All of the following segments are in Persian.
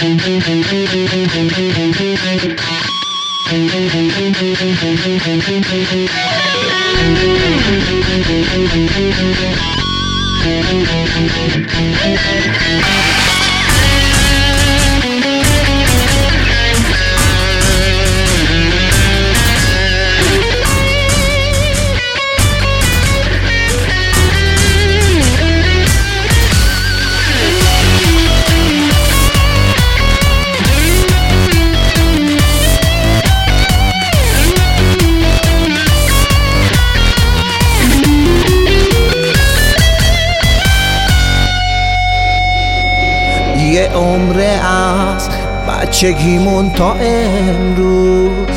یه عمره از بچگیمون تا امروز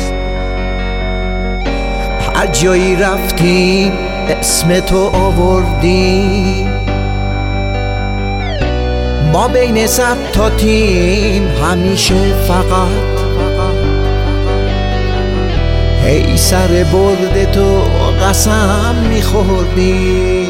هر جایی رفتیم اسم تو آوردیم. ما بین صد تا تیم همیشه فقط هی سر برد تو قسم میخوردیم.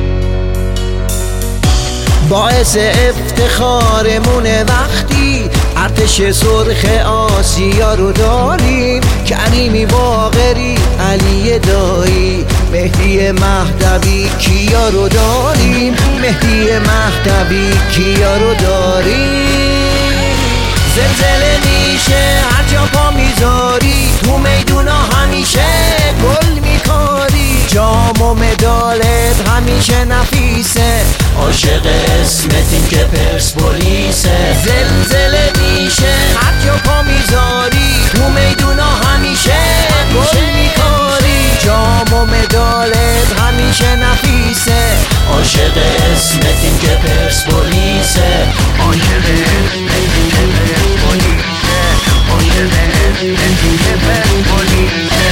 باعث افتخارمونه وقتی ارتش سرخ آسیا رو داریم. کریمی باقری، علی دایی، مهدی مهدوی، کیا رو داریم. مهدی مهدوی، کیا رو داریم. زلزله میشه هر جا پا میذاری، تو میدونا همیشه گل میکاری. جام و مدالت همیشه نفیسه، عاشق اسمتیم که پرسپولیسه. زلزله میشه هر جا پا میذاری، تو میدونا همیشه گل میکاری. جام و مدالت همیشه نفیسه، عاشق اسمتیم که پرسپولیسه. عاشق اسمتیم که پرسپولیسه. عاشق اسمتیم که پرسپولیسه.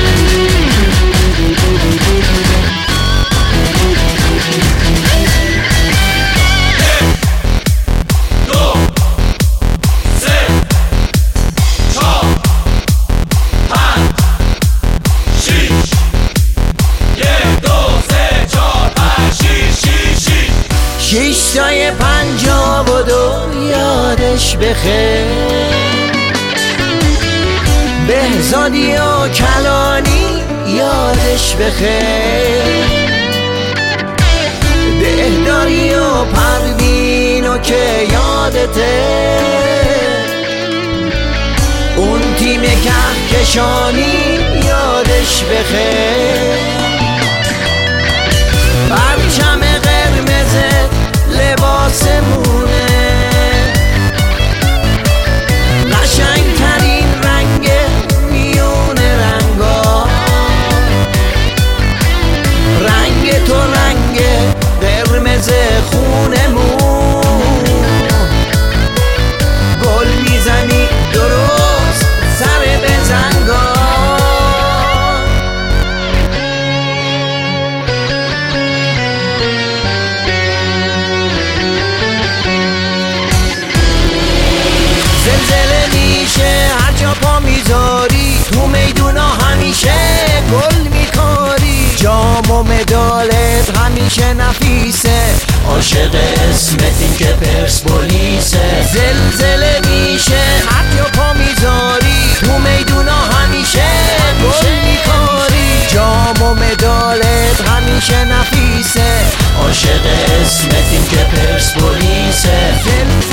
شیشتای 52 یادش بخیر، بهزادی و کلانی یادش بخیر. دهداری و پروینو که یادته، اون تیم کهکشانی یادش بخیر. پرچم قرمز لباسمونه، قشنگترین رنگ میون رنگا. رنگ تو رنگ قرمز خونمون، گل میزنی درست سر بزنگا. زلزله میشه هر جا پا میذاری، تو میدونا همیشه گل میکاری. جام و مدالت همیشه نفیسه، عاشق اسمتیم که پرسپولیسه. زلزله میشه هر جا پا میذاری، تو میدونا همیشه گل میکاری. جام و مدالت همیشه نفیسه، عاشق اسمتیم که پرسپولیسه.